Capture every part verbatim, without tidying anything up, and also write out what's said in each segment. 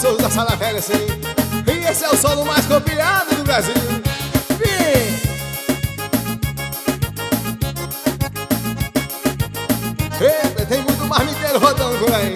gostoso da sala velha, sim. E esse é o solo mais copiado do Brasil. Vem! Eita, tem muito marmiteiro rodando por aí.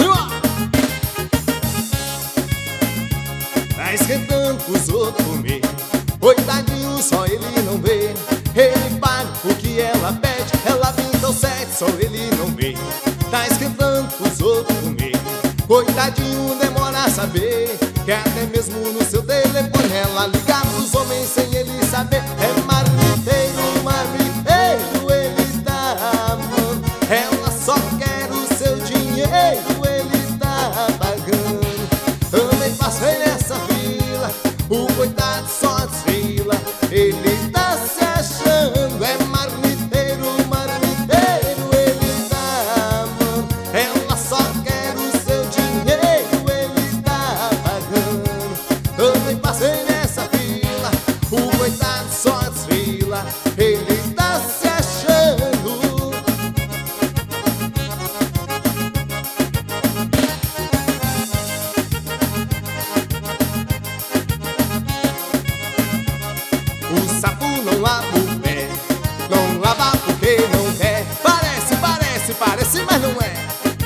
Tá esquentando pros outros comer. Coitadinho, só ele não vê. Ele paga o que ela pede. Ela pinta o sete, só ele não vê. Tá esquentando pros outros comer. Coitadinho, demora a saber. Que até mesmo no seu telefone ela liga pros homens sem ele saber. É marmiteiro, marmiteiro, ele tá amando. Ela só quer o seu dinheiro, ele tá pagando. Também passei nessa fila, o coitado só desfila. Ele tá se achando, é marmiteiro, marmiteiro, ele tá amando. Ela só quer o seu dinheiro, ele tá pagando. Também passei nessa fila, o coitado só desfila. Ele tá se achando. O sapo não lava o pé, não lava porque não quer. Parece, parece, parece, mas não é.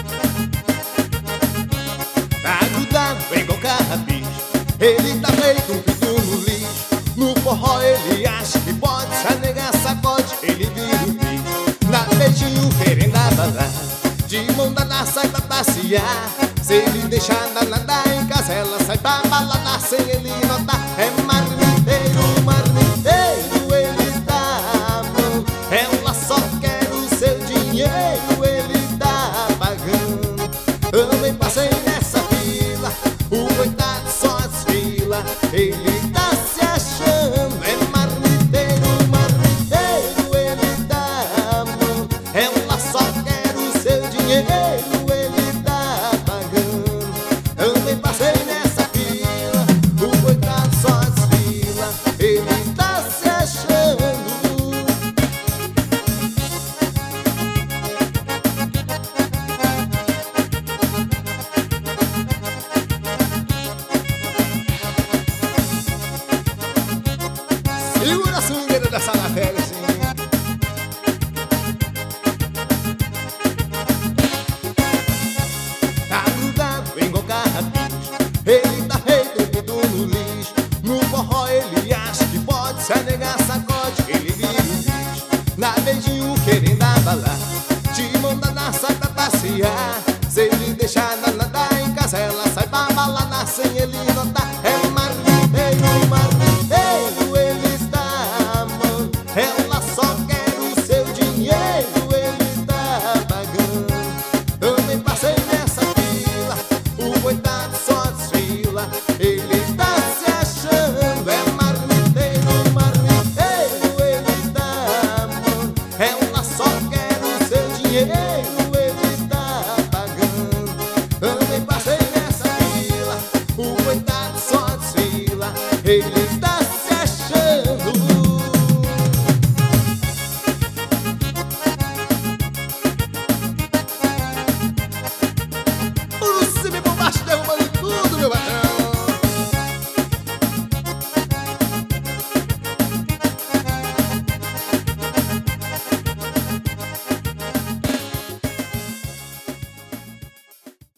Tá grudado igual carrapicho, ele tá feito um pinto no lixo. No forró ele acha que pode, se a nega sacode, ele vira o bicho. Na beijinho querendo abalar, de mão dada sai pra passear. Se ele deixar nada em casa, ela sai pra balada sem ele notar. É marmiteiro, marmiteiro, ele tá amando. Ela só quer o seu dinheiro, ele tá pagando. Também passei nessa fila, o coitado só desfila. Ele tá se achando, é marmiteiro, marmiteiro, ele tá amando. Ela só quer o seu dinheiro, ele tá pagando. Também passei nessa fila, o coitado só desfila. Ele tá se achando. Segura a swingueira da sala velha, sim. Tá grudado igual carrapicho, ele tá feito um pinto no lixo. No forró ele acha que pode, se a nega sacode, ele vira o bicho. Na beijinho querendo abalar, de mão dada sai pra passear. Se ele deixar nada em casa, ela sai pra balada sem ele notar. É marmiteiro, marmiteiro, ele está amando. Ela só quer o seu dinheiro, ele tá pagando. Também passei nessa fila, o coitado só desfila. Ele tá se achando, é marmiteiro, marmiteiro, ele tá amando. Ela só quer o seu dinheiro.